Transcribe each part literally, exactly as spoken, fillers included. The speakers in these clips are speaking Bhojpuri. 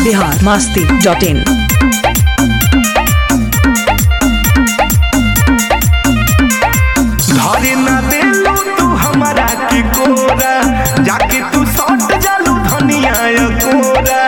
Bihar Masti dot in. धरे ना देलू तू हमारा के कोरा, जाके तू सट जालू धनिया कोरा।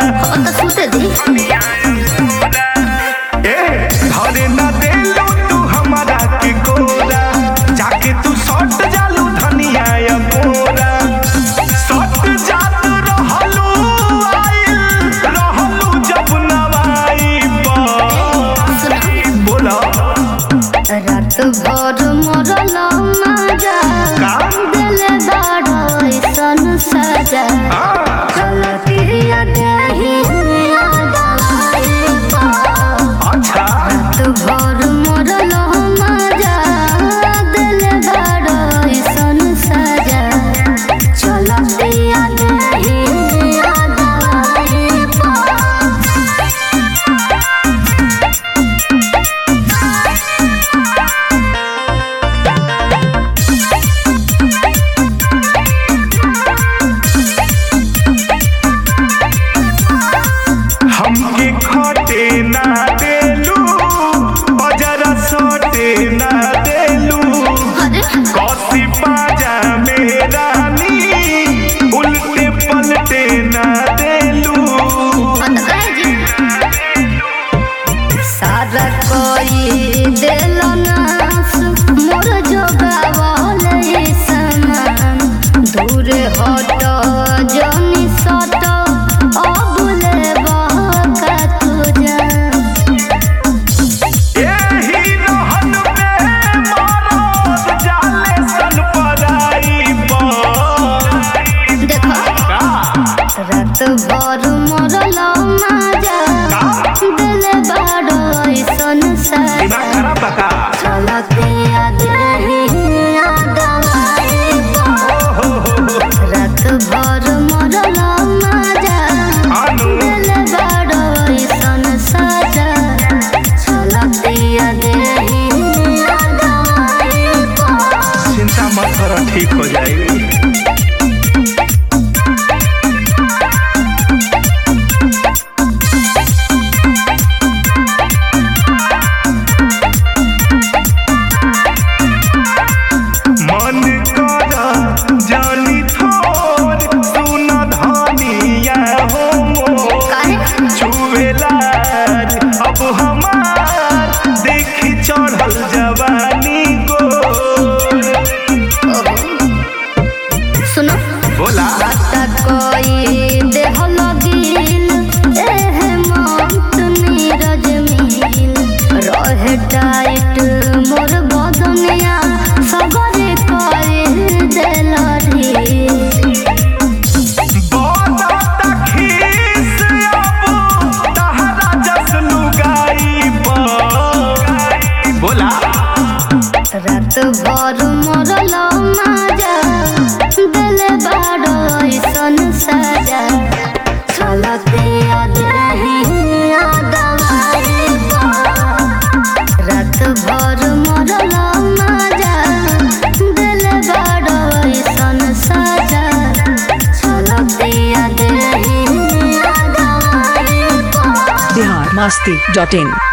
ए धरे ना देलू तू हमारा के कोरा, जाके तू सट जालू धनिया कोरा। सट जात रहलू आइल रहलू जब नवाई पर बोला रात भर मरल मजा दिल दाड़ ऐसन सजा चलतिया देही अच्छा रात भर मरल मजा दिल दाड़ ऐसन सजा चलतिया देही हमके खटे ना देलू बजरा सोटे ना देलू कौसी पाजा में रानी उल्टे पलटे ना देलू। सारा कोई दिल नास मोर जोगावल समान दूर हट जनी सट अबुले बका तुझा एही रहन में मरद जाले सन पराई पर देखो रात भर मरल मजा दिल बड़ ऐसन सजा दिमाग खराब बका चलते रात भर मरल मजा दिल बड़ ऐसन सजा चलते चिंता मत करो ठीक हो जाएगी। मन कर जानी थोर सुन धनिया हो मोर छुएलार अब हमार देखी चढ़ल जवानी गोर। सुनो बोला बाता कोई देह लगिल एह मत नीरज मिल रहे टाइट मोर बदनिया सगरे करे दिल रे बहुत खीस अब तहरा जस लुगाई पर बोला रात भर मरल मजा दिल बड़ ऐसन सजा चलते रात भर मरल मजा दिल बड़ ऐसन सजा चलते बिहार मस्ती डॉट इन।